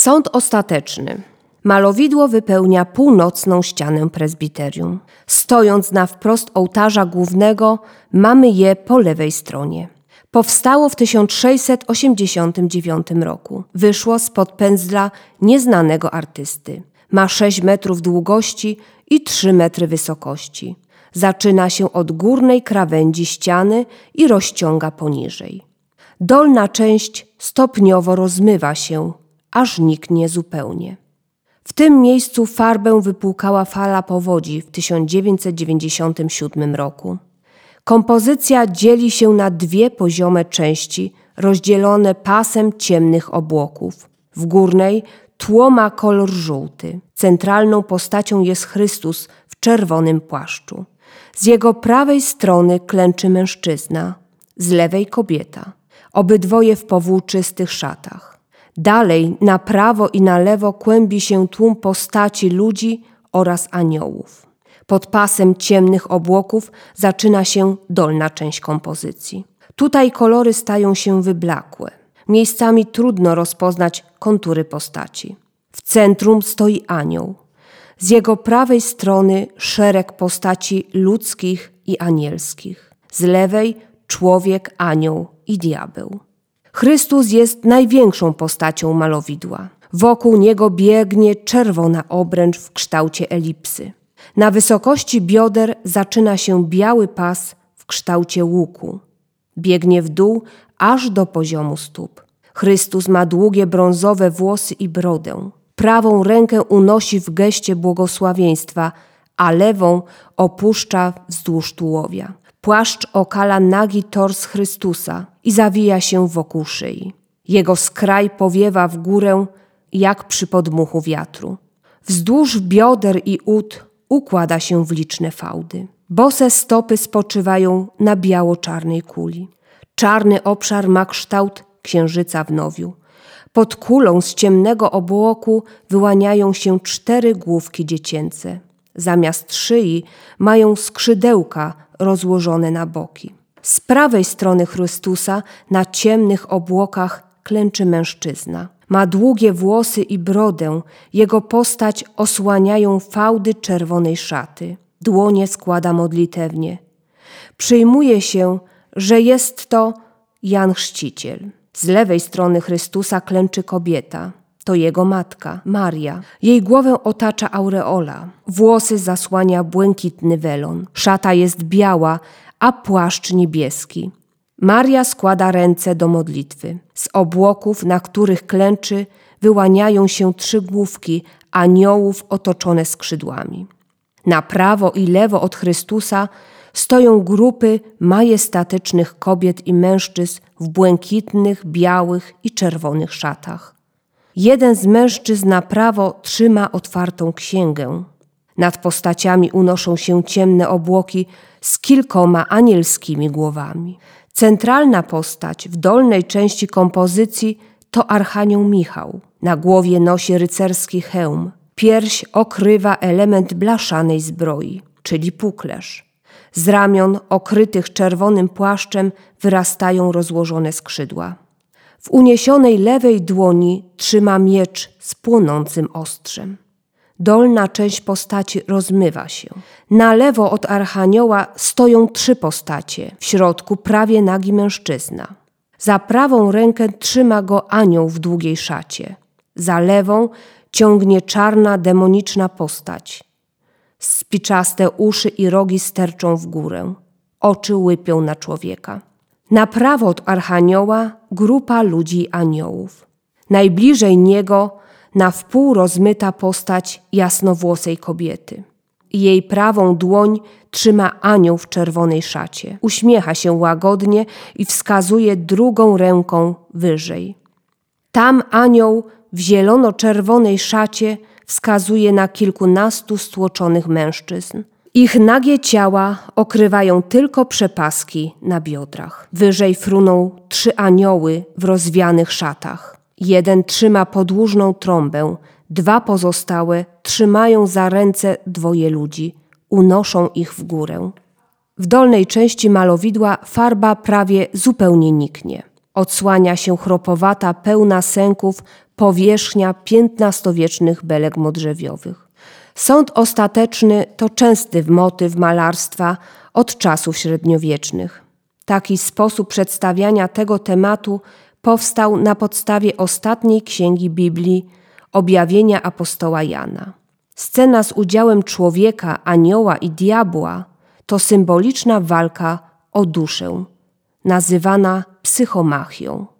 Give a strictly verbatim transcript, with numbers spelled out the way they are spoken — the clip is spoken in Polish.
Sąd ostateczny. Malowidło wypełnia północną ścianę prezbiterium. Stojąc na wprost ołtarza głównego, mamy je po lewej stronie. Powstało w tysiąc sześćset osiemdziesiątym dziewiątym roku. Wyszło spod pędzla nieznanego artysty. Ma sześć metrów długości i trzy metry wysokości. Zaczyna się od górnej krawędzi ściany i rozciąga poniżej. Dolna część stopniowo rozmywa się, aż niknie zupełnie. W tym miejscu farbę wypłukała fala powodzi w tysiąc dziewięćset dziewięćdziesiątym siódmym roku. Kompozycja dzieli się na dwie poziome części, rozdzielone pasem ciemnych obłoków. W górnej tło ma kolor żółty. Centralną postacią jest Chrystus w czerwonym płaszczu. Z jego prawej strony klęczy mężczyzna, z lewej kobieta. Obydwoje w powłóczystych szatach. Dalej na prawo i na lewo kłębi się tłum postaci ludzi oraz aniołów. Pod pasem ciemnych obłoków zaczyna się dolna część kompozycji. Tutaj kolory stają się wyblakłe. Miejscami trudno rozpoznać kontury postaci. W centrum stoi anioł. Z jego prawej strony szereg postaci ludzkich i anielskich. Z lewej człowiek, anioł i diabeł. Chrystus jest największą postacią malowidła. Wokół niego biegnie czerwona obręcz w kształcie elipsy. Na wysokości bioder zaczyna się biały pas w kształcie łuku. Biegnie w dół aż do poziomu stóp. Chrystus ma długie brązowe włosy i brodę. Prawą rękę unosi w geście błogosławieństwa, a lewą opuszcza wzdłuż tułowia. Płaszcz okala nagi tors Chrystusa i zawija się wokół szyi. Jego skraj powiewa w górę jak przy podmuchu wiatru. Wzdłuż bioder i ud układa się w liczne fałdy. Bose stopy spoczywają na biało-czarnej kuli. Czarny obszar ma kształt księżyca w nowiu. Pod kulą z ciemnego obłoku wyłaniają się cztery główki dziecięce. Zamiast szyi mają skrzydełka rozłożone na boki. Z prawej strony Chrystusa na ciemnych obłokach klęczy mężczyzna. Ma długie włosy i brodę, jego postać osłaniają fałdy czerwonej szaty. Dłonie składa modlitewnie. Przyjmuje się, że jest to Jan Chrzciciel. Z lewej strony Chrystusa klęczy kobieta. To jego matka, Maria. Jej głowę otacza aureola. Włosy zasłania błękitny welon. Szata jest biała, a płaszcz niebieski. Maria składa ręce do modlitwy. Z obłoków, na których klęczy, wyłaniają się trzy główki aniołów otoczone skrzydłami. Na prawo i lewo od Chrystusa stoją grupy majestatycznych kobiet i mężczyzn w błękitnych, białych i czerwonych szatach. Jeden z mężczyzn na prawo trzyma otwartą księgę. Nad postaciami unoszą się ciemne obłoki z kilkoma anielskimi głowami. Centralna postać w dolnej części kompozycji to archanioł Michał. Na głowie nosi rycerski hełm. Pierś okrywa element blaszanej zbroi, czyli puklerz. Z ramion okrytych czerwonym płaszczem wyrastają rozłożone skrzydła. W uniesionej lewej dłoni trzyma miecz z płonącym ostrzem. Dolna część postaci rozmywa się. Na lewo od archanioła stoją trzy postacie, w środku prawie nagi mężczyzna. Za prawą rękę trzyma go anioł w długiej szacie. Za lewą ciągnie czarna, demoniczna postać. Spiczaste uszy i rogi sterczą w górę. Oczy łypią na człowieka. Na prawo od archanioła grupa ludzi i aniołów. Najbliżej niego na wpół rozmyta postać jasnowłosej kobiety. Jej prawą dłoń trzyma anioł w czerwonej szacie. Uśmiecha się łagodnie i wskazuje drugą ręką wyżej. Tam anioł w zielono-czerwonej szacie wskazuje na kilkunastu stłoczonych mężczyzn. Ich nagie ciała okrywają tylko przepaski na biodrach. Wyżej fruną trzy anioły w rozwianych szatach. Jeden trzyma podłużną trąbę, dwa pozostałe trzymają za ręce dwoje ludzi, unoszą ich w górę. W dolnej części malowidła farba prawie zupełnie niknie. Odsłania się chropowata, pełna sęków powierzchnia piętnastowiecznych belek modrzewiowych. Sąd ostateczny to częsty motyw malarstwa od czasów średniowiecznych. Taki sposób przedstawiania tego tematu powstał na podstawie ostatniej księgi Biblii, Objawienia apostoła Jana. Scena z udziałem człowieka, anioła i diabła to symboliczna walka o duszę, nazywana psychomachią.